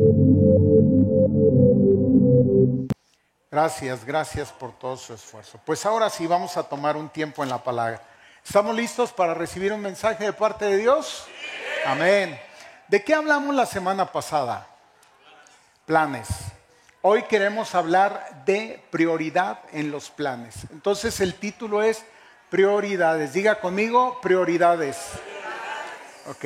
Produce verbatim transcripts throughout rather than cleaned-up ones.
Gracias, gracias por todo su esfuerzo. Pues ahora sí vamos a tomar un tiempo en la palabra. ¿Estamos listos para recibir un mensaje de parte de Dios? Sí. Amén. ¿De qué hablamos la semana pasada? Planes. Hoy queremos hablar de prioridad en los planes. Entonces el título es Prioridades. Diga conmigo, prioridades. Ok.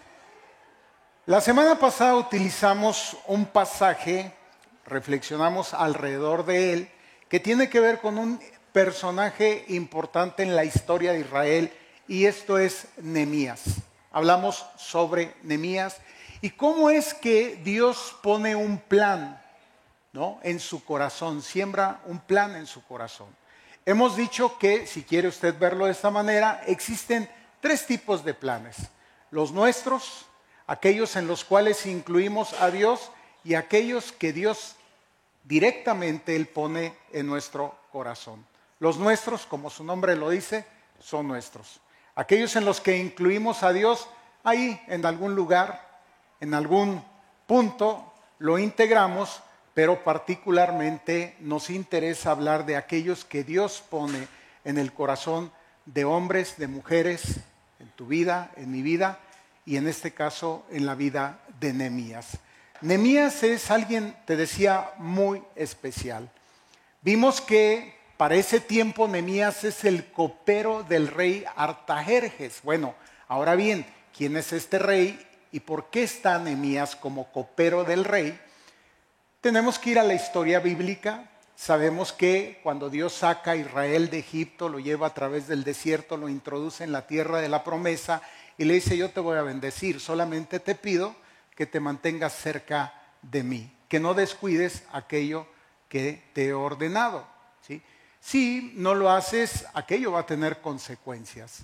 La semana pasada utilizamos un pasaje, reflexionamos alrededor de él, que tiene que ver con un personaje importante en la historia de Israel, y esto es Nehemías. Hablamos sobre Nehemías y cómo es que Dios pone un plan, ¿no?, en su corazón, siembra un plan en su corazón. Hemos dicho que, si quiere usted verlo de esta manera, existen tres tipos de planes. Los nuestros, aquellos en los cuales incluimos a Dios, y aquellos que Dios directamente Él pone en nuestro corazón. Los nuestros, como su nombre lo dice, son nuestros. Aquellos en los que incluimos a Dios, ahí en algún lugar, en algún punto, lo integramos, pero particularmente nos interesa hablar de aquellos que Dios pone en el corazón de hombres, de mujeres, en tu vida, en mi vida, y en este caso en la vida de Nehemías. Nehemías es alguien, te decía, muy especial. Vimos que para ese tiempo Nehemías es el copero del rey Artajerjes. Bueno, ahora bien, ¿quién es este rey y por qué está Nehemías como copero del rey? Tenemos que ir a la historia bíblica. Sabemos que cuando Dios saca a Israel de Egipto, lo lleva a través del desierto, lo introduce en la tierra de la promesa y le dice: yo te voy a bendecir, solamente te pido que te mantengas cerca de mí, que no descuides aquello que te he ordenado, ¿sí? Si no lo haces, aquello va a tener consecuencias.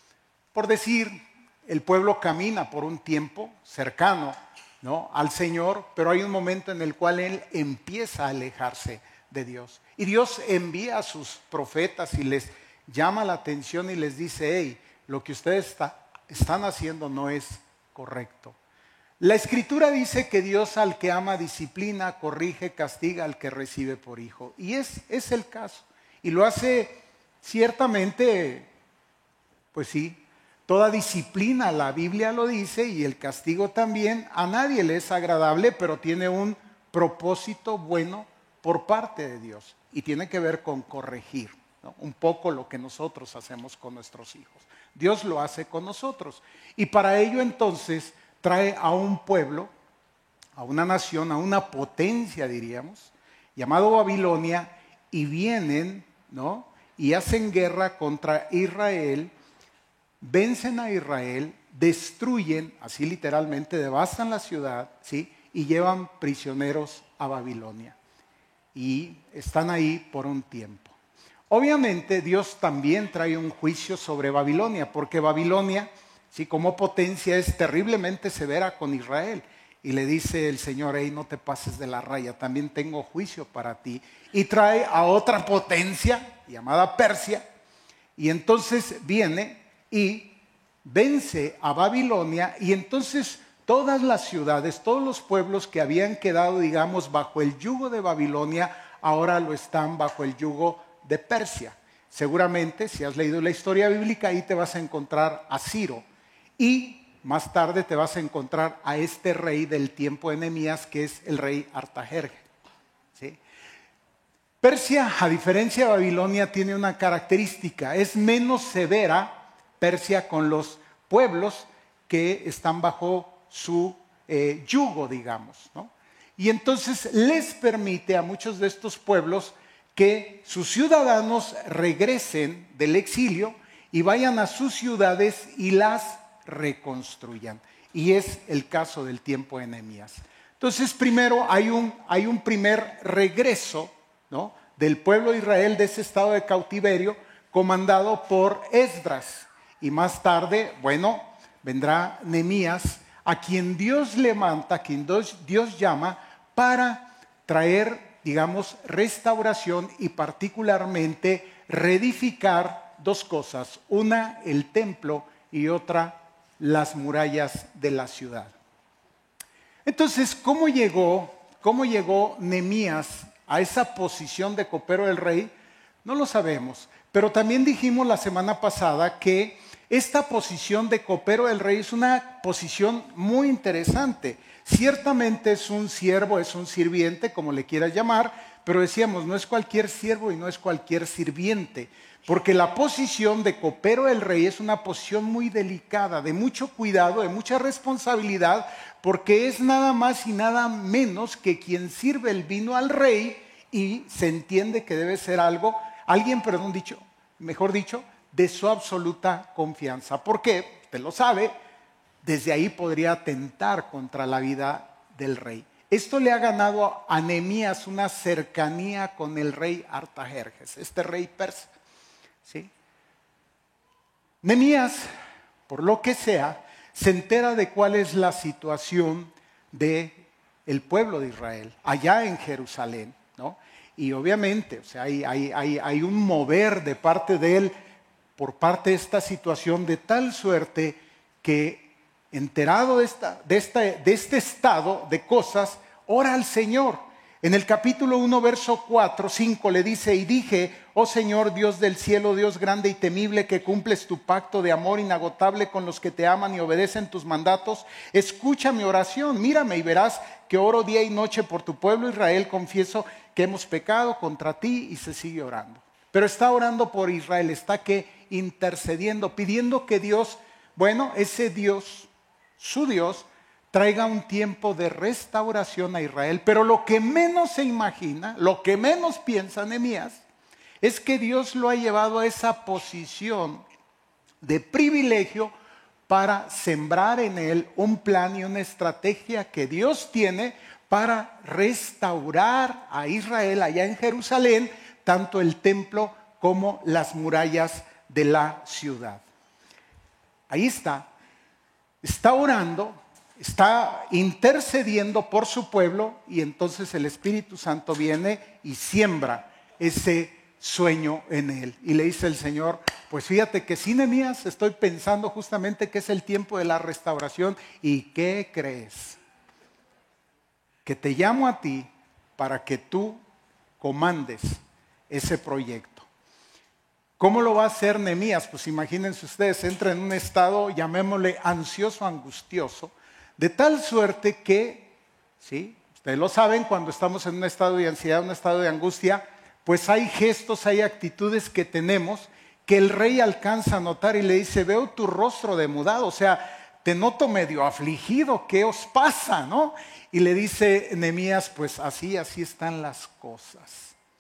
Por decir, el pueblo camina por un tiempo cercano, ¿no?, al Señor, pero hay un momento en el cual Él empieza a alejarse de Dios. Y Dios envía a sus profetas y les llama la atención y les dice: hey, lo que ustedes está, están haciendo no es correcto. La Escritura dice que Dios al que ama disciplina, corrige, castiga al que recibe por hijo. Y es, es el caso. Y lo hace ciertamente, pues sí, toda disciplina, la Biblia lo dice, y el castigo también, a nadie le es agradable, pero tiene un propósito bueno por parte de Dios. Y tiene que ver con corregir, ¿no?, un poco lo que nosotros hacemos con nuestros hijos. Dios lo hace con nosotros. Y para ello entonces trae a un pueblo, a una nación, a una potencia, diríamos, llamado Babilonia, y vienen, ¿no?, y hacen guerra contra Israel, vencen a Israel, destruyen, así literalmente, devastan la ciudad, ¿sí?, y llevan prisioneros a Babilonia. Y están ahí por un tiempo. Obviamente Dios también trae un juicio sobre Babilonia, porque Babilonia, sí, como potencia, es terriblemente severa con Israel. Y le dice el Señor: hey, no te pases de la raya, también tengo juicio para ti. Y trae a otra potencia llamada Persia. Y entonces viene y vence a Babilonia. Y entonces todas las ciudades, todos los pueblos que habían quedado, digamos, bajo el yugo de Babilonia, ahora lo están bajo el yugo de Persia. Seguramente, si has leído la historia bíblica, ahí te vas a encontrar a Ciro. Y más tarde te vas a encontrar a este rey del tiempo de Nehemías, que es el rey Artajerjes, ¿sí? Persia, a diferencia de Babilonia, tiene una característica: es menos severa Persia con los pueblos que están bajo su eh, yugo, digamos, ¿no? Y entonces les permite a muchos de estos pueblos que sus ciudadanos regresen del exilio y vayan a sus ciudades y las reconstruyan. Y es el caso del tiempo de Nehemías. Entonces, primero hay un, hay un primer regreso, ¿no?, del pueblo de Israel de ese estado de cautiverio, comandado por Esdras. Y más tarde, bueno, vendrá Nehemías, a quien Dios levanta, a quien Dios, Dios llama para traer, digamos, restauración y particularmente reedificar dos cosas: una, el templo, y otra, las murallas de la ciudad. Entonces, ¿cómo llegó, cómo llegó Nehemías a esa posición de copero del rey? No lo sabemos, pero también dijimos la semana pasada que esta posición de copero del rey es una posición muy interesante. Ciertamente es un siervo, es un sirviente, como le quieras llamar, pero decíamos, no es cualquier siervo y no es cualquier sirviente, porque la posición de copero del rey es una posición muy delicada, de mucho cuidado, de mucha responsabilidad, porque es nada más y nada menos que quien sirve el vino al rey y se entiende que debe ser algo, alguien, perdón dicho, mejor dicho, de su absoluta confianza. ¿Por qué? Usted lo sabe, desde ahí podría atentar contra la vida del rey. Esto le ha ganado a Nehemías una cercanía con el rey Artajerjes, este rey persa. ¿Sí? Nehemías, por lo que sea, se entera de cuál es la situación del pueblo de Israel, allá en Jerusalén, ¿no? Y obviamente, o sea, hay, hay, hay, hay un mover de parte de él, por parte de esta situación, de tal suerte que, enterado de, esta, de, esta, de este estado de cosas, ora al Señor. En el capítulo uno, verso cuatro, cinco le dice: y dije, oh Señor, Dios del cielo, Dios grande y temible, que cumples tu pacto de amor inagotable con los que te aman y obedecen tus mandatos, escucha mi oración, mírame y verás que oro día y noche por tu pueblo Israel. Confieso que hemos pecado contra ti. Y se sigue orando. Pero está orando por Israel, está que intercediendo, pidiendo que Dios, bueno, ese Dios, su Dios, traiga un tiempo de restauración a Israel. Pero lo que menos se imagina, lo que menos piensa Nehemías, es que Dios lo ha llevado a esa posición de privilegio para sembrar en él un plan y una estrategia que Dios tiene para restaurar a Israel allá en Jerusalén, tanto el templo como las murallas de la ciudad. Ahí está, está orando, está intercediendo por su pueblo, y entonces el Espíritu Santo viene y siembra ese sueño en él. Y le dice el Señor: pues fíjate que sí, Nehemías, estoy pensando justamente que es el tiempo de la restauración. ¿Y qué crees? Que te llamo a ti para que tú comandes ese proyecto. ¿Cómo lo va a hacer Nehemías? Pues imagínense ustedes, entra en un estado, llamémosle ansioso, angustioso, de tal suerte que, ¿sí? Ustedes lo saben, cuando estamos en un estado de ansiedad, un estado de angustia, pues hay gestos, hay actitudes que tenemos que el rey alcanza a notar y le dice: veo tu rostro demudado, o sea, te noto medio afligido, ¿qué os pasa, no? Y le dice Nehemías: pues así, así están las cosas.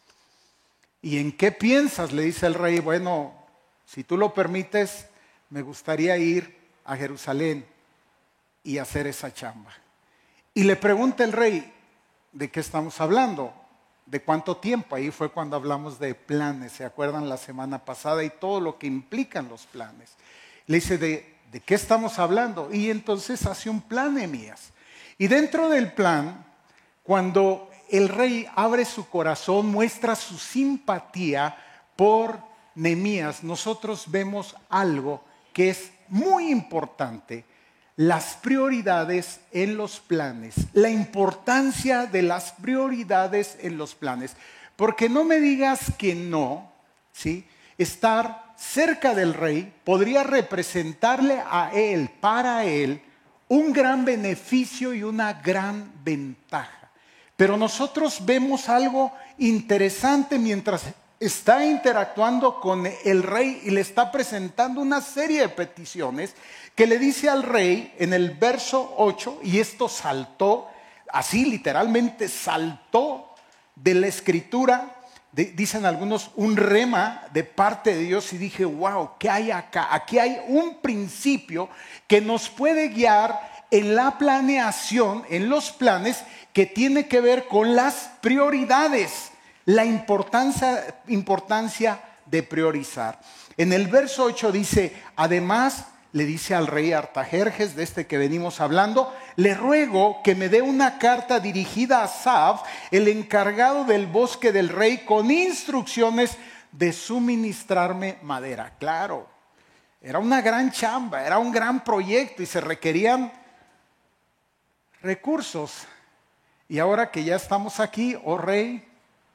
¿Y en qué piensas? Le dice el rey: bueno, si tú lo permites, me gustaría ir a Jerusalén y hacer esa chamba. Y le pregunta el rey: ¿de qué estamos hablando? ¿De cuánto tiempo? Ahí fue cuando hablamos de planes, ¿se acuerdan la semana pasada? Y todo lo que implican los planes. Le dice: ¿de, de qué estamos hablando? Y entonces hace un plan, Nehemías. Y dentro del plan, cuando el rey abre su corazón, muestra su simpatía por Nehemías, nosotros vemos algo que es muy importante: las prioridades en los planes, la importancia de las prioridades en los planes. Porque no me digas que no, ¿sí? Estar cerca del rey podría representarle a él, para él, un gran beneficio y una gran ventaja. Pero nosotros vemos algo interesante mientras está interactuando con el rey y le está presentando una serie de peticiones que le dice al rey en el verso ocho, y esto saltó, así literalmente saltó de la escritura, de, dicen algunos, un rema de parte de Dios, y dije: wow, ¿qué hay acá? Aquí hay un principio que nos puede guiar en la planeación, en los planes, que tiene que ver con las prioridades, la importancia, importancia de priorizar. En el verso ocho dice: además, le dice al rey Artajerjes, de este que venimos hablando, le ruego que me dé una carta dirigida a Asaf, el encargado del bosque del rey, con instrucciones de suministrarme madera. Claro, era una gran chamba, era un gran proyecto y se requerían recursos. Y ahora que ya estamos aquí, oh rey,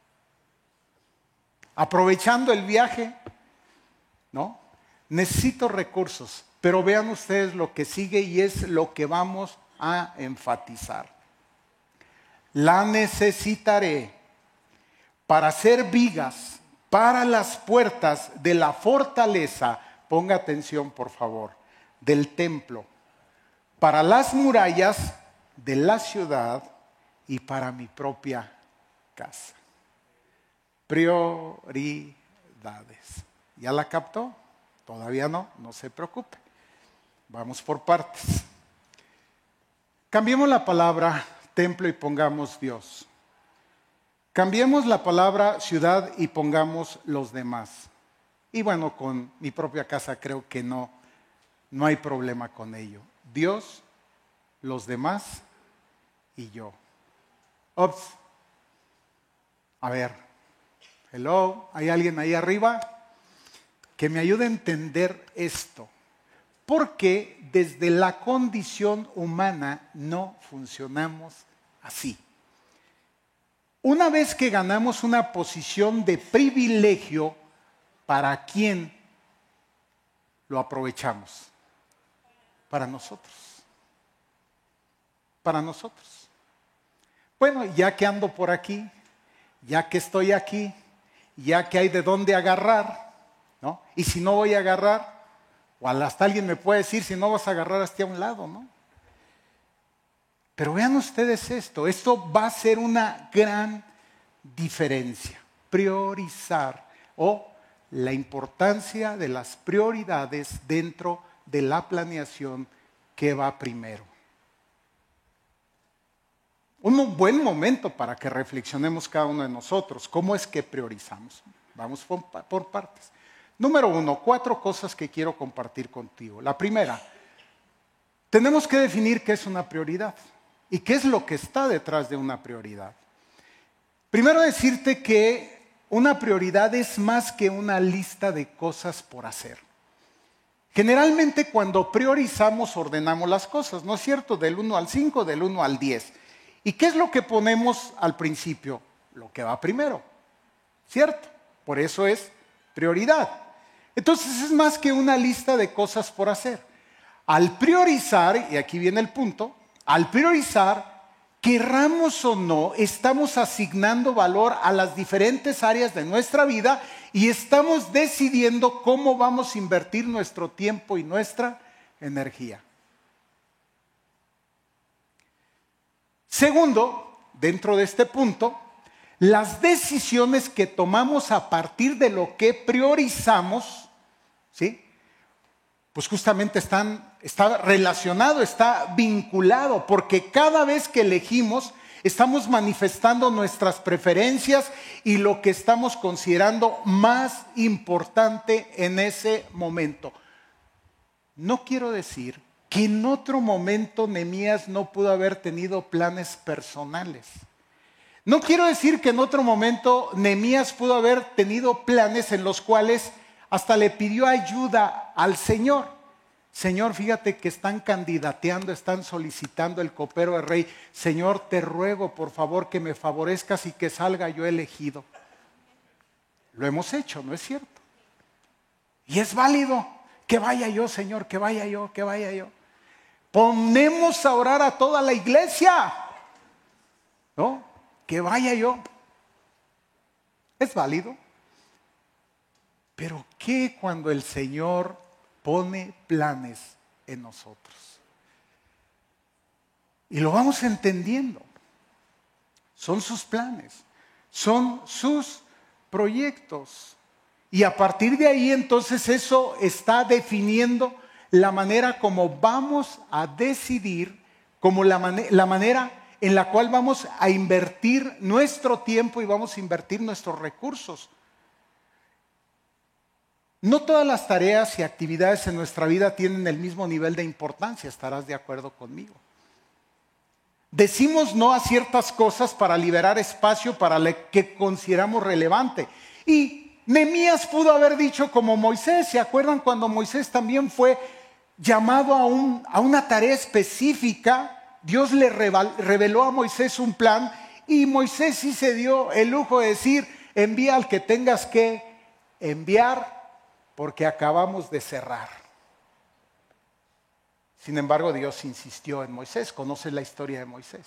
aprovechando el viaje, ¿no? Necesito recursos. Pero vean ustedes lo que sigue y es lo que vamos a enfatizar. La necesitaré para hacer vigas para las puertas de la fortaleza, ponga atención por favor, del templo, para las murallas de la ciudad y para mi propia casa. Prioridades. ¿Ya la captó? Todavía no, no se preocupe. Vamos por partes. Cambiemos la palabra templo y pongamos Dios. Cambiemos la palabra ciudad y pongamos los demás. Y bueno, con mi propia casa creo que no, no hay problema con ello. Dios, los demás y yo. Ops. A ver. Hello, ¿hay alguien ahí arriba? Que me ayude a entender esto. Porque desde la condición humana no funcionamos así. Una vez que ganamos una posición de privilegio, ¿para quién lo aprovechamos? Para nosotros. Para nosotros. Bueno, ya que ando por aquí, ya que estoy aquí, ya que hay de dónde agarrar, ¿no? Y si no voy a agarrar, o hasta alguien me puede decir, si no vas a agarrar hasta a un lado, ¿no? Pero vean ustedes esto, esto va a ser una gran diferencia. Priorizar o la importancia de las prioridades dentro de la planeación que va primero. Un buen momento para que reflexionemos cada uno de nosotros. ¿Cómo es que priorizamos? Vamos por, por partes. Número uno, cuatro cosas que quiero compartir contigo. La primera, tenemos que definir qué es una prioridad y qué es lo que está detrás de una prioridad. Primero decirte que una prioridad es más que una lista de cosas por hacer. Generalmente cuando priorizamos ordenamos las cosas, ¿no es cierto? Del uno al cinco, del uno al diez. ¿Y qué es lo que ponemos al principio? Lo que va primero, ¿cierto? Por eso es prioridad. Entonces es más que una lista de cosas por hacer. Al priorizar, y aquí viene el punto, al priorizar, querramos o no, estamos asignando valor a las diferentes áreas de nuestra vida y estamos decidiendo cómo vamos a invertir nuestro tiempo y nuestra energía. Segundo, dentro de este punto, las decisiones que tomamos a partir de lo que priorizamos, ¿sí? Pues justamente están, está relacionado, está vinculado, porque cada vez que elegimos estamos manifestando nuestras preferencias y lo que estamos considerando más importante en ese momento. No quiero decir que en otro momento Nehemías no pudo haber tenido planes personales. No quiero decir que en otro momento Nehemías pudo haber tenido planes en los cuales hasta le pidió ayuda al Señor. Señor, fíjate que están candidateando, están solicitando el copero del rey. Señor, te ruego por favor que me favorezcas y que salga yo elegido. Lo hemos hecho, ¿no es cierto? Y es válido. Que vaya yo, Señor, que vaya yo, que vaya yo. Ponemos a orar a toda la iglesia, ¿no? Que vaya yo. Es válido. Pero ¿qué cuando el Señor pone planes en nosotros? Y lo vamos entendiendo. Son sus planes, son sus proyectos. Y a partir de ahí entonces eso está definiendo la manera como vamos a decidir, como la, man- la manera en la cual vamos a invertir nuestro tiempo y vamos a invertir nuestros recursos. No todas las tareas y actividades en nuestra vida tienen el mismo nivel de importancia, estarás de acuerdo conmigo. Decimos no a ciertas cosas para liberar espacio para lo que consideramos relevante. Y Nehemías pudo haber dicho como Moisés, ¿se acuerdan cuando Moisés también fue llamado a, un, a una tarea específica? Dios le reveló a Moisés un plan y Moisés sí se dio el lujo de decir, envía al que tengas que enviar porque acabamos de cerrar. Sin embargo, Dios insistió en Moisés, conoce la historia de Moisés.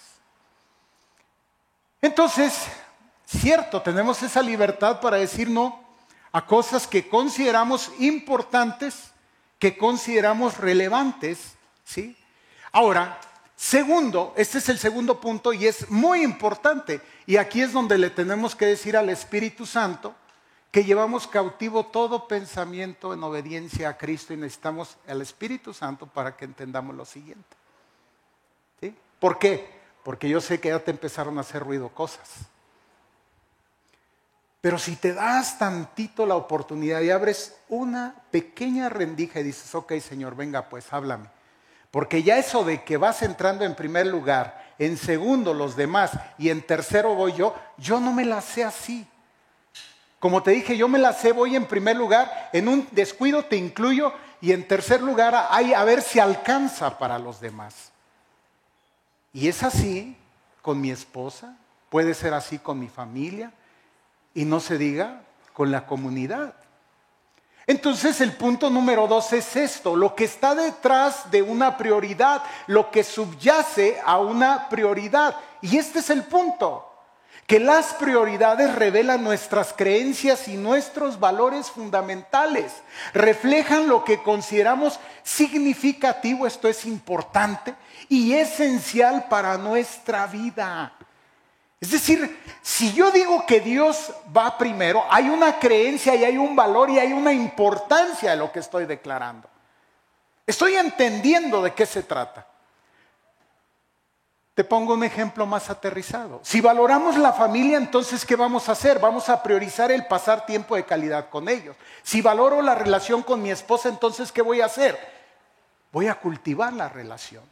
Entonces, cierto, tenemos esa libertad para decir no a cosas que consideramos importantes, que consideramos relevantes, ¿sí? Ahora, segundo, este es el segundo punto y es muy importante. Y aquí es donde le tenemos que decir al Espíritu Santo que llevamos cautivo todo pensamiento en obediencia a Cristo y necesitamos al Espíritu Santo para que entendamos lo siguiente. ¿Sí? ¿Por qué? Porque yo sé que ya te empezaron a hacer ruido cosas. Pero si te das tantito la oportunidad y abres una pequeña rendija y dices, ok, Señor, venga, pues háblame. Porque ya eso de que vas entrando en primer lugar, en segundo los demás y en tercero voy yo, yo no me la sé así. Como te dije, yo me la sé, voy en primer lugar, en un descuido te incluyo y en tercer lugar hay a ver si alcanza para los demás. Y es así con mi esposa, puede ser así con mi familia y no se diga con la comunidad. Entonces el punto número dos es esto, lo que está detrás de una prioridad, lo que subyace a una prioridad. Y este es el punto, que las prioridades revelan nuestras creencias y nuestros valores fundamentales, reflejan lo que consideramos significativo, esto es importante y esencial para nuestra vida. Es decir, si yo digo que Dios va primero, hay una creencia y hay un valor y hay una importancia de lo que estoy declarando. Estoy entendiendo de qué se trata. Te pongo un ejemplo más aterrizado. Si valoramos la familia, entonces ¿qué vamos a hacer? Vamos a priorizar el pasar tiempo de calidad con ellos. Si valoro la relación con mi esposa, entonces ¿qué voy a hacer? Voy a cultivar la relación.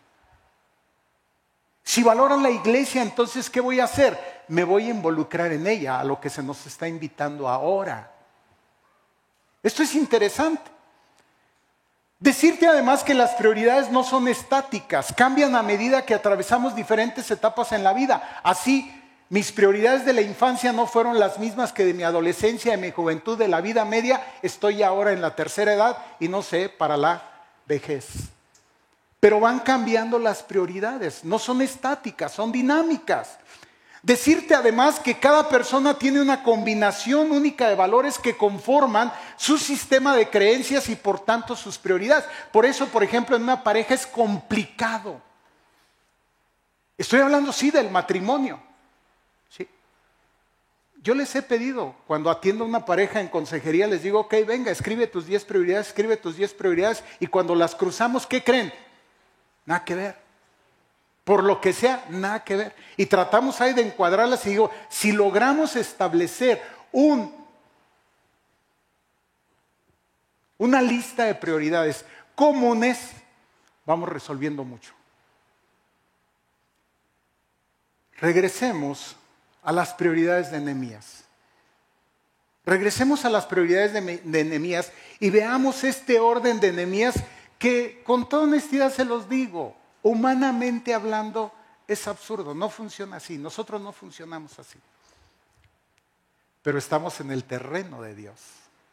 Si valoro la iglesia, entonces ¿qué voy a hacer? Me voy a involucrar en ella, a lo que se nos está invitando ahora. Esto es interesante. Decirte además que las prioridades no son estáticas, cambian a medida que atravesamos diferentes etapas en la vida. Así, mis prioridades de la infancia no fueron las mismas que de mi adolescencia, de mi juventud, de la vida media. Estoy ahora en la tercera edad y no sé, para la vejez. Pero van cambiando las prioridades, no son estáticas, son dinámicas. Decirte además que cada persona tiene una combinación única de valores que conforman su sistema de creencias y por tanto sus prioridades. Por eso, por ejemplo, en una pareja es complicado. Estoy hablando, sí, del matrimonio. ¿Sí? Yo les he pedido, cuando atiendo a una pareja en consejería, les digo, ok, venga, escribe tus diez prioridades, escribe tus diez prioridades, y cuando las cruzamos, ¿qué creen? Nada que ver. Por lo que sea, nada que ver. Y tratamos ahí de encuadrarlas y digo, si logramos establecer un, una lista de prioridades comunes, vamos resolviendo mucho. Regresemos a las prioridades de Nehemías. Regresemos a las prioridades de, de Nehemías y veamos este orden de Nehemías que con toda honestidad se los digo, humanamente hablando es absurdo, no funciona así, nosotros no funcionamos así. Pero estamos en el terreno de Dios.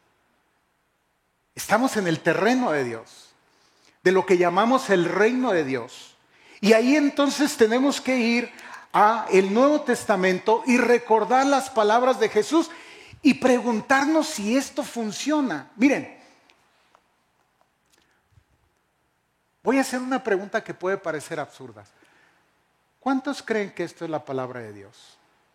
Estamos en el terreno de Dios, de lo que llamamos el reino de Dios. Y ahí entonces tenemos que ir a el Nuevo Testamento y recordar las palabras de Jesús y preguntarnos si esto funciona. Miren, voy a hacer una pregunta que puede parecer absurda. ¿Cuántos creen que esto es la palabra de Dios?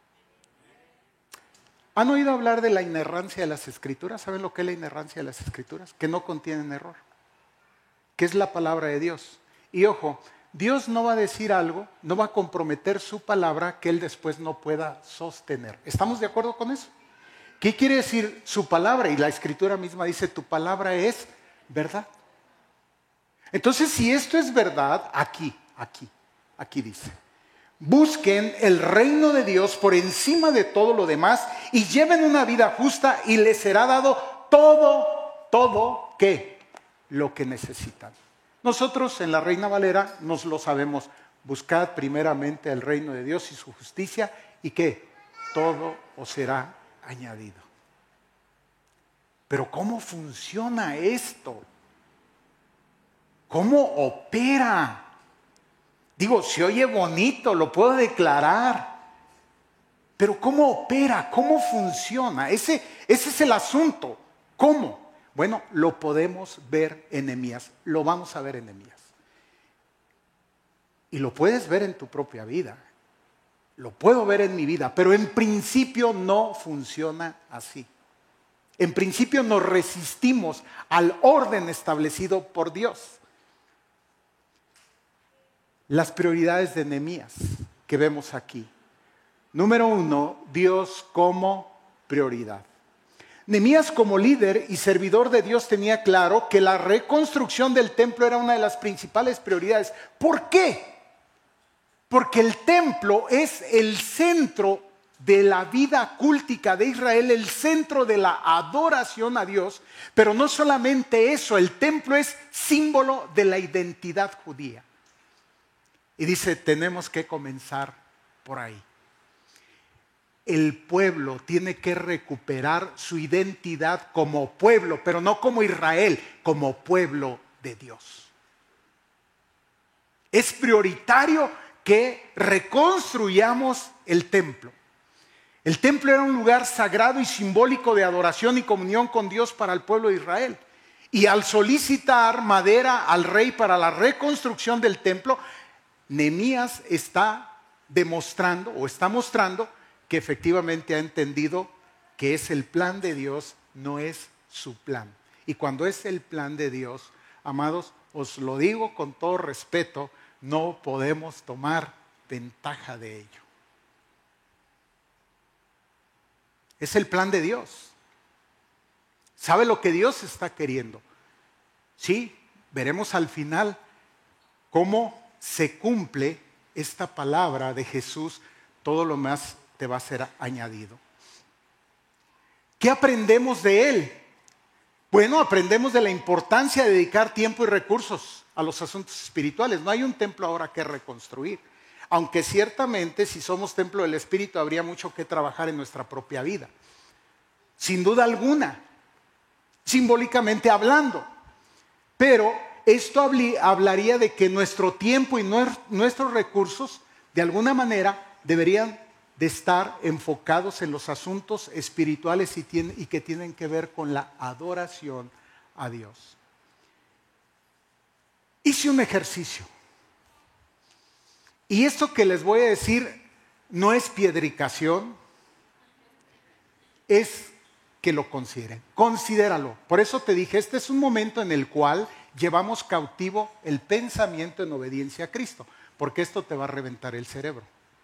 ¿Han oído hablar de la inerrancia de las Escrituras? ¿Saben lo que es la inerrancia de las Escrituras? Que no contienen error. Que es la palabra de Dios. Y ojo, Dios no va a decir algo, no va a comprometer su palabra que Él después no pueda sostener. ¿Estamos de acuerdo con eso? ¿Qué quiere decir su palabra? Y la Escritura misma dice, tu palabra es verdad. Entonces, si esto es verdad, aquí, aquí, aquí dice, busquen el reino de Dios por encima de todo lo demás y lleven una vida justa y les será dado todo, todo, ¿qué? Lo que necesitan. Nosotros en la Reina Valera nos lo sabemos buscad primeramente el reino de Dios y su justicia, y que todo os será añadido. Pero ¿cómo funciona esto? ¿Cómo opera? Digo, se oye bonito, lo puedo declarar. Pero ¿cómo opera? ¿Cómo funciona? Ese, ese es el asunto. ¿Cómo? Bueno, lo podemos ver en Nehemías. Lo vamos a ver en Nehemías. Y lo puedes ver en tu propia vida. Lo puedo ver en mi vida. Pero en principio no funciona así. En principio nos resistimos al orden establecido por Dios. Las prioridades de Nehemías que vemos aquí. Número uno, Dios como prioridad. Nehemías como líder y servidor de Dios tenía claro que la reconstrucción del templo era una de las principales prioridades. ¿Por qué? Porque el templo es el centro de la vida cúltica de Israel, el centro de la adoración a Dios. Pero no solamente eso, el templo es símbolo de la identidad judía. Y dice, tenemos que comenzar por ahí. El pueblo tiene que recuperar su identidad como pueblo, pero no como Israel, como pueblo de Dios. Es prioritario que reconstruyamos el templo. El templo era un lugar sagrado y simbólico de adoración y comunión con Dios para el pueblo de Israel. Y al solicitar madera al rey para la reconstrucción del templo, Nehemías está demostrando o está mostrando que efectivamente ha entendido que es el plan de Dios, no es su plan. Y cuando es el plan de Dios, amados, os lo digo con todo respeto, no podemos tomar ventaja de ello. Es el plan de Dios. ¿Sabe lo que Dios está queriendo? Sí, veremos al final cómo se cumple esta palabra de Jesús, todo lo más te va a ser añadido. ¿Qué aprendemos de él? Bueno, aprendemos de la importancia de dedicar tiempo y recursos a los asuntos espirituales. No hay un templo ahora que reconstruir, aunque ciertamente si somos templo del Espíritu habría mucho que trabajar en nuestra propia vida, sin duda alguna, simbólicamente hablando. Pero esto hablaría de que nuestro tiempo y nuestros recursos de alguna manera deberían de estar enfocados en los asuntos espirituales y, tiene, y que tienen que ver con la adoración a Dios. Hice un ejercicio. Y esto que les voy a decir no es piedricación, es que lo consideren. Considéralo. Por eso te dije, este es un momento en el cual llevamos cautivo el pensamiento en obediencia a Cristo, porque esto te va a reventar el cerebro.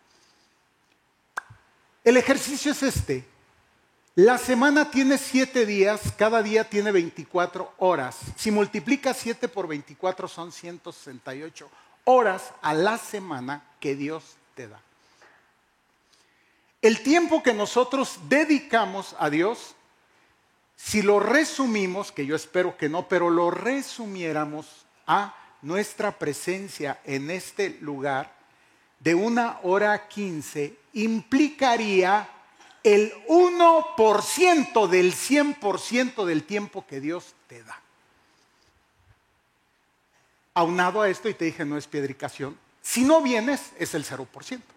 El ejercicio es este. La semana tiene siete días, cada día tiene veinticuatro horas. Si multiplicas siete por veinticuatro son ciento sesenta y ocho horas a la semana que Dios te da. El tiempo que nosotros dedicamos a Dios, si lo resumimos, que yo espero que no, pero lo resumiéramos a nuestra presencia en este lugar, de una hora quince, implicaría el uno por ciento del cien por ciento del tiempo que Dios te da. Aunado a esto, y te dije no es piedricación, si no vienes es el cero por ciento.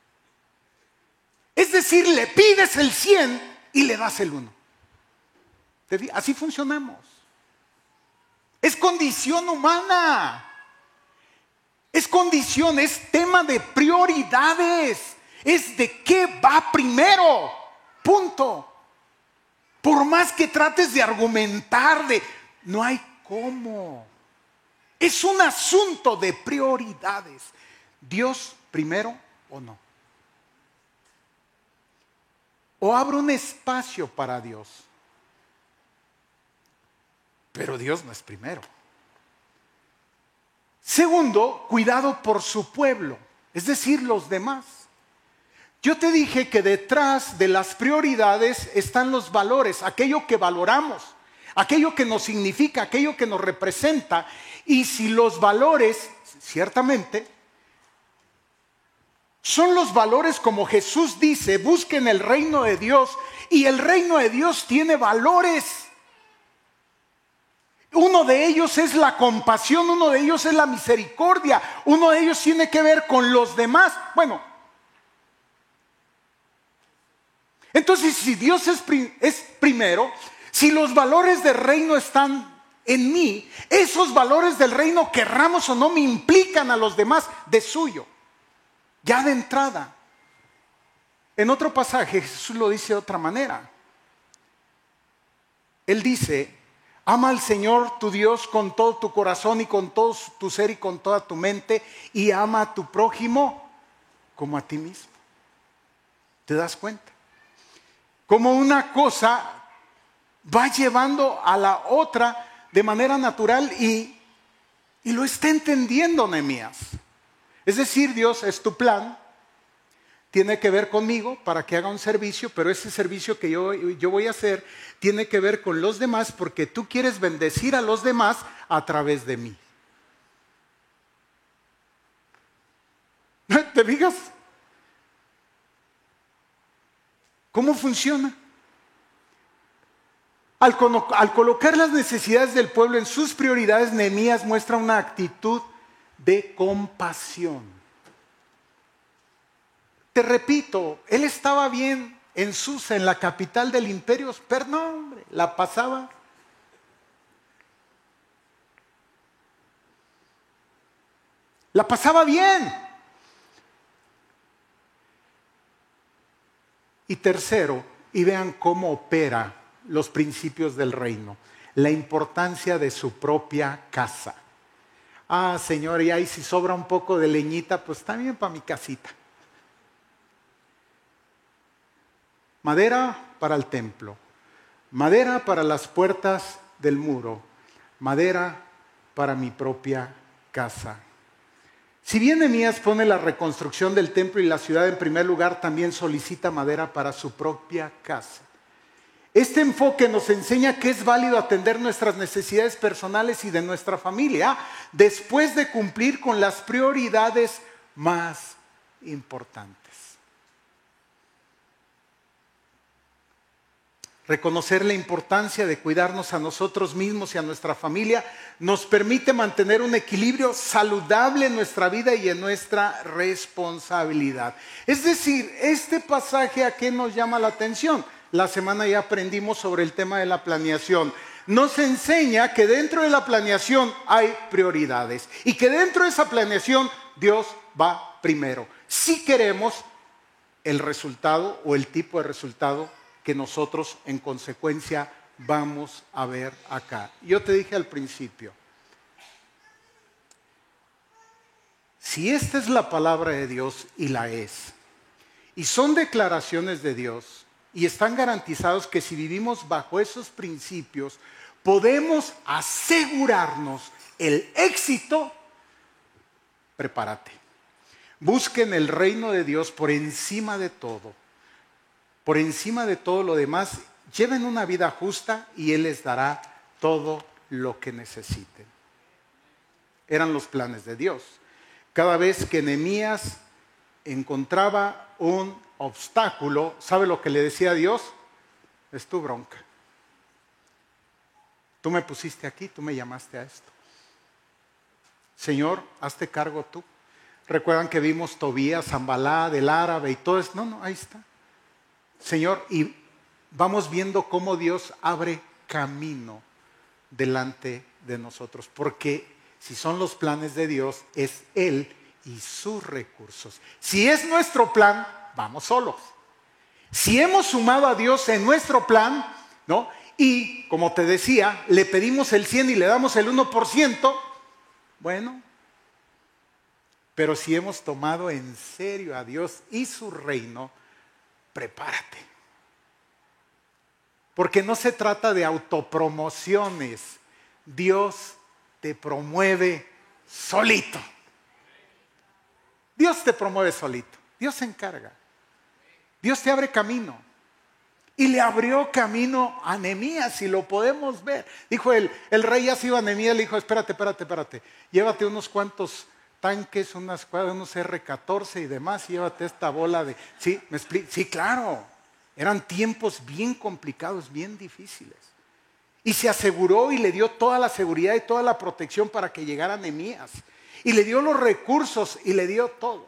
Es decir, le pides el cien y le das el uno. Así funcionamos. Es condición humana. Es condición, es tema de prioridades. Es de qué va primero. Punto. Por más que trates de argumentar, de, no hay cómo. Es un asunto de prioridades. ¿Dios primero o no? O abro un espacio para Dios. Pero Dios no es primero. Segundo, cuidado por su pueblo, es decir, los demás. Yo te dije que detrás de las prioridades están los valores, aquello que valoramos, aquello que nos significa, aquello que nos representa. Y si los valores, ciertamente, Son los valores, como Jesús dice, busquen el reino de Dios, y el reino de Dios tiene valores. Uno de ellos es la compasión, uno de ellos es la misericordia, uno de ellos tiene que ver con los demás. Bueno, entonces si Dios es, prim- es primero, si los valores del reino están en mí, esos valores del reino, querramos o no, me implican a los demás de suyo, ya de entrada. En otro pasaje Jesús lo dice de otra manera. Él dice: ama al Señor tu Dios con todo tu corazón y con todo tu ser y con toda tu mente, y ama a tu prójimo como a ti mismo. ¿Te das cuenta? Como una cosa va llevando a la otra de manera natural, y, y lo está entendiendo Nehemías. Es decir, Dios es tu plan, tiene que ver conmigo para que haga un servicio, pero ese servicio que yo, yo voy a hacer tiene que ver con los demás, porque tú quieres bendecir a los demás a través de mí. ¿Te fijas? ¿Cómo funciona? Al, al colocar las necesidades del pueblo en sus prioridades, Nehemías muestra una actitud de compasión. Te repito, él estaba bien en Susa, en la capital del imperio, pero no, hombre, la pasaba. La pasaba bien. Y tercero, y vean cómo opera los principios del reino, la importancia de su propia casa. Ah, Señor, y ahí si sobra un poco de leñita, pues está bien para mi casita. Madera para el templo, madera para las puertas del muro, madera para mi propia casa. Si bien Nehemías pone la reconstrucción del templo y la ciudad en primer lugar, también solicita madera para su propia casa. Este enfoque nos enseña que es válido atender nuestras necesidades personales y de nuestra familia, después de cumplir con las prioridades más importantes. Reconocer la importancia de cuidarnos a nosotros mismos y a nuestra familia nos permite mantener un equilibrio saludable en nuestra vida y en nuestra responsabilidad. Es decir, este pasaje, ¿a qué nos llama la atención? La semana ya aprendimos sobre el tema de la planeación. Nos enseña que dentro de la planeación hay prioridades y que dentro de esa planeación Dios va primero, si queremos el resultado o el tipo de resultado que nosotros en consecuencia vamos a ver acá. Yo te dije al principio, si esta es la palabra de Dios, y la es, y son declaraciones de Dios, y están garantizados que si vivimos bajo esos principios, podemos asegurarnos el éxito, prepárate. Busquen el reino de Dios por encima de todo. Por encima de todo lo demás, lleven una vida justa y Él les dará todo lo que necesiten. Eran los planes de Dios. Cada vez que Nehemías encontraba un obstáculo, ¿sabe lo que le decía a Dios? Es tu bronca. Tú me pusiste aquí, tú me llamaste a esto. Señor, hazte cargo tú. Recuerdan que vimos Tobías, Zambalá, del árabe y todo eso. No, no, ahí está. Señor, y vamos viendo cómo Dios abre camino delante de nosotros, porque si son los planes de Dios, es Él y sus recursos. Si es nuestro plan, vamos solos. Si hemos sumado a Dios en nuestro plan, ¿no? Y como te decía, le pedimos el cien y le damos el uno por ciento, bueno, pero si hemos tomado en serio a Dios y su reino, prepárate. Porque no se trata de autopromociones. Dios te promueve solito. Dios te promueve solito. Dios se encarga. Dios te abre camino. Y le abrió camino a Nehemías, y lo podemos ver. Dijo el, el rey, ya se iba a Nehemías, le dijo, espérate, espérate, espérate. Llévate unos cuantos tanques, unas cuadras, unos erre catorce y demás, y llévate esta bola de... Sí, me explico. Sí, claro, eran tiempos bien complicados, bien difíciles. Y se aseguró y le dio toda la seguridad y toda la protección para que llegara Nehemías. Y le dio los recursos y le dio todo.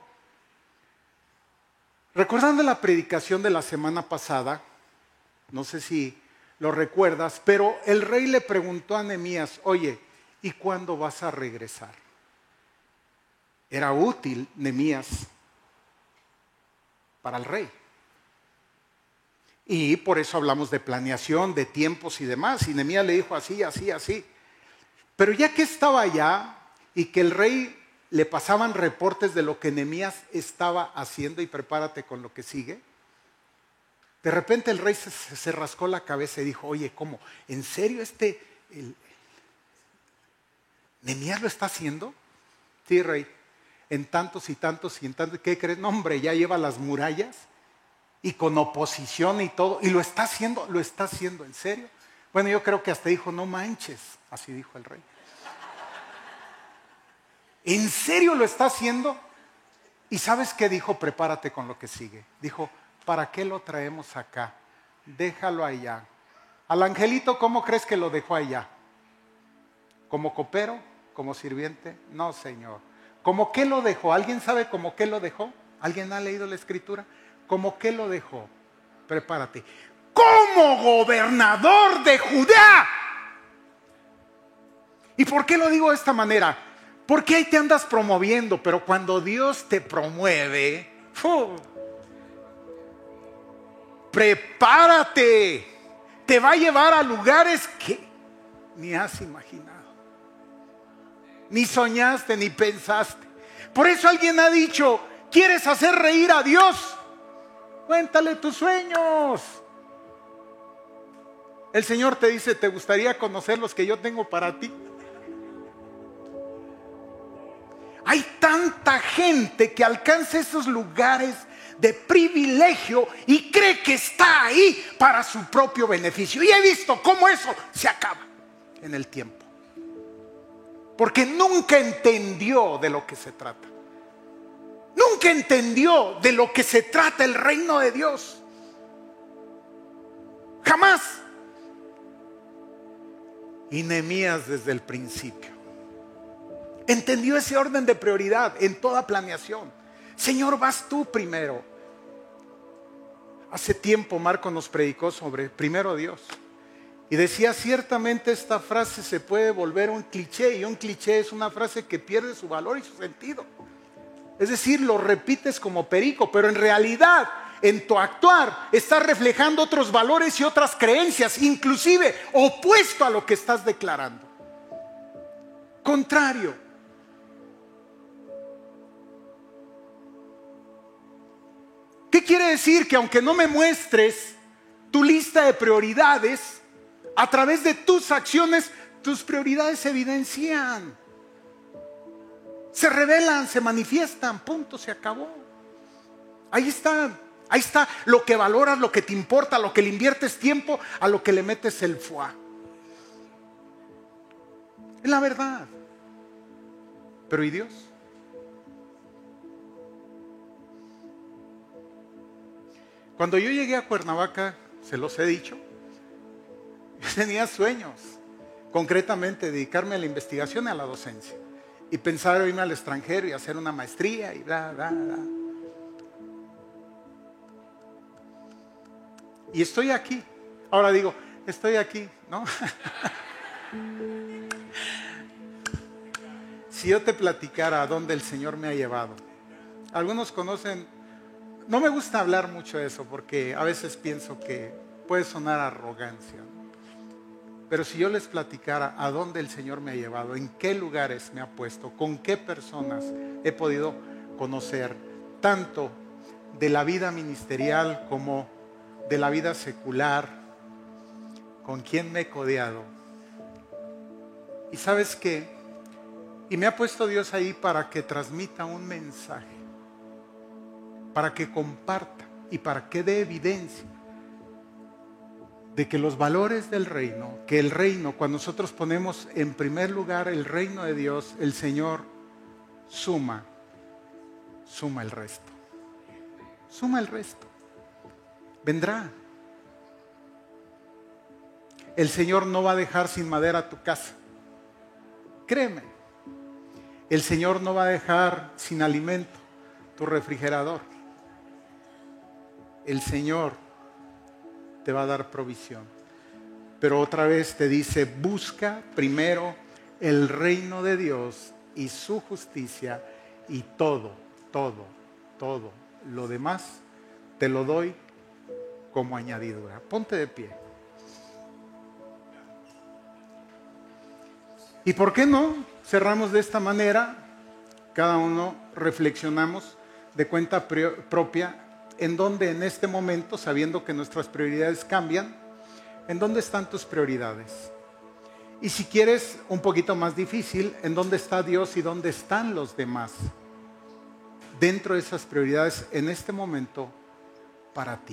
Recordando la predicación de la semana pasada, no sé si lo recuerdas, pero el rey le preguntó a Nehemías, oye, ¿y cuándo vas a regresar? Era útil Nehemías para el rey. Y por eso hablamos de planeación, de tiempos y demás. Y Nehemías le dijo así, así, así. Pero ya que estaba allá y que el rey le pasaban reportes de lo que Nehemías estaba haciendo, y prepárate con lo que sigue, de repente el rey se, se rascó la cabeza y dijo, oye, ¿cómo? ¿En serio este el, Nehemías lo está haciendo? Sí, rey, en tantos y tantos y en tantos. ¿Qué crees? No, hombre, ya lleva las murallas y con oposición y todo, y lo está haciendo, lo está haciendo, ¿en serio? Bueno, yo creo que hasta dijo, no manches, así dijo el rey. ¿En serio lo está haciendo? ¿Y sabes qué dijo? Prepárate con lo que sigue. Dijo, ¿para qué lo traemos acá? Déjalo allá. Al angelito, ¿cómo crees que lo dejó allá? ¿Como copero? ¿Como sirviente? No, señor. ¿Cómo qué lo dejó? ¿Alguien sabe cómo qué lo dejó? ¿Alguien ha leído la escritura? ¿Cómo qué lo dejó? Prepárate. Como gobernador de Judá. ¿Y por qué lo digo de esta manera? Porque ahí te andas promoviendo, pero cuando Dios te promueve, ¡fu! Prepárate. Te va a llevar a lugares que ni has imaginado, ni soñaste, ni pensaste. Por eso alguien ha dicho, ¿quieres hacer reír a Dios? Cuéntale tus sueños. El Señor te dice, ¿te gustaría conocer los que yo tengo para ti? Hay tanta gente que alcanza esos lugares de privilegio y cree que está ahí para su propio beneficio. Y he visto cómo eso se acaba en el tiempo. Porque nunca entendió de lo que se trata. Nunca entendió de lo que se trata el reino de Dios. Jamás. Y Nehemías desde el principio entendió ese orden de prioridad en toda planeación. Señor, vas tú primero. Hace tiempo Marco nos predicó sobre primero Dios. Y decía, ciertamente esta frase se puede volver un cliché. Y un cliché es una frase que pierde su valor y su sentido. Es decir, lo repites como perico, pero en realidad, en tu actuar, estás reflejando otros valores y otras creencias, inclusive opuesto a lo que estás declarando. Contrario. ¿Qué quiere decir? Que aunque no me muestres tu lista de prioridades, a través de tus acciones, tus prioridades se evidencian. Se revelan, se manifiestan, punto, se acabó. Ahí está, ahí está lo que valoras, lo que te importa, lo que le inviertes tiempo, a lo que le metes el foie. Es la verdad. Pero ¿y Dios? Cuando yo llegué a Cuernavaca, se los he dicho, yo tenía sueños, concretamente dedicarme a la investigación y a la docencia. Y pensar irme al extranjero y hacer una maestría y bla, bla, bla. Y estoy aquí. Ahora digo, estoy aquí, ¿no? Si yo te platicara a dónde el Señor me ha llevado. Algunos conocen, no me gusta hablar mucho de eso porque a veces pienso que puede sonar arrogancia. Pero si yo les platicara a dónde el Señor me ha llevado, en qué lugares me ha puesto, con qué personas he podido conocer, tanto de la vida ministerial como de la vida secular, con quién me he codeado. Y ¿sabes qué? Y me ha puesto Dios ahí para que transmita un mensaje, para que comparta y para que dé evidencia de que los valores del reino, que el reino, cuando nosotros ponemos en primer lugar el reino de Dios, el Señor suma, suma el resto. Suma el resto. Vendrá. El Señor no va a dejar sin madera tu casa. Créeme. El Señor no va a dejar sin alimento tu refrigerador. El Señor te va a dar provisión. Pero otra vez te dice, busca primero el reino de Dios y su justicia, y todo, todo, todo lo demás te lo doy como añadidura. Ponte de pie. ¿Y por qué no cerramos de esta manera? Cada uno reflexionamos de cuenta propia en dónde en este momento, sabiendo que nuestras prioridades cambian, ¿en dónde están tus prioridades? Y si quieres un poquito más difícil, ¿en dónde está Dios y dónde están los demás? Dentro de esas prioridades en este momento para ti.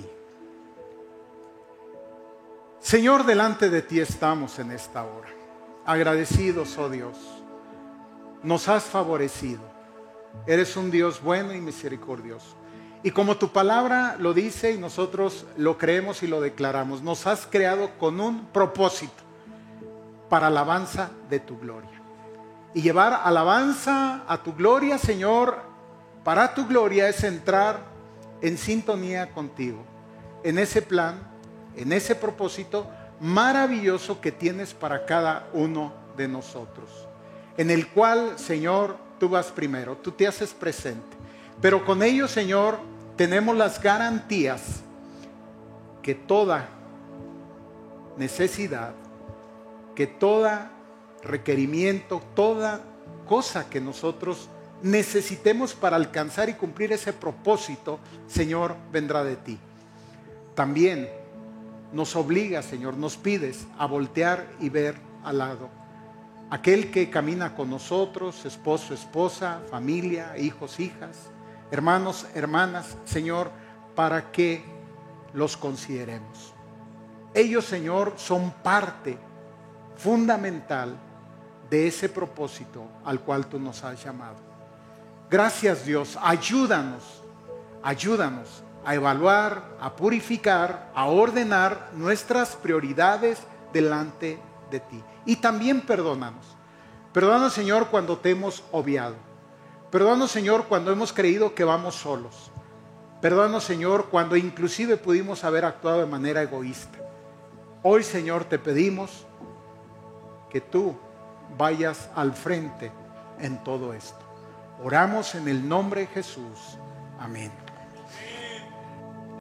Señor, delante de ti estamos en esta hora. Agradecidos, oh Dios. Nos has favorecido. Eres un Dios bueno y misericordioso. Y como tu palabra lo dice y nosotros lo creemos y lo declaramos, nos has creado con un propósito para alabanza de tu gloria. Y llevar alabanza a tu gloria, Señor, para tu gloria es entrar en sintonía contigo, en ese plan, en ese propósito maravilloso que tienes para cada uno de nosotros, en el cual, Señor, tú vas primero, tú te haces presente. Pero con ello, Señor, tenemos las garantías que toda necesidad, que todo requerimiento, toda cosa que nosotros necesitemos para alcanzar y cumplir ese propósito, Señor, vendrá de ti. También nos obliga, Señor, nos pides a voltear y ver al lado. Aquel que camina con nosotros, esposo, esposa, familia, hijos, hijas, hermanos, hermanas, Señor, para que los consideremos. Ellos, Señor, son parte fundamental de ese propósito al cual tú nos has llamado. Gracias, Dios. Ayúdanos, ayúdanos a evaluar, a purificar, a ordenar nuestras prioridades delante de ti. Y también perdónanos. Perdónanos, Señor, cuando te hemos obviado. Perdónanos, Señor, cuando hemos creído que vamos solos. Perdónanos, Señor, cuando inclusive pudimos haber actuado de manera egoísta. Hoy, Señor, te pedimos que tú vayas al frente en todo esto. Oramos en el nombre de Jesús. Amén.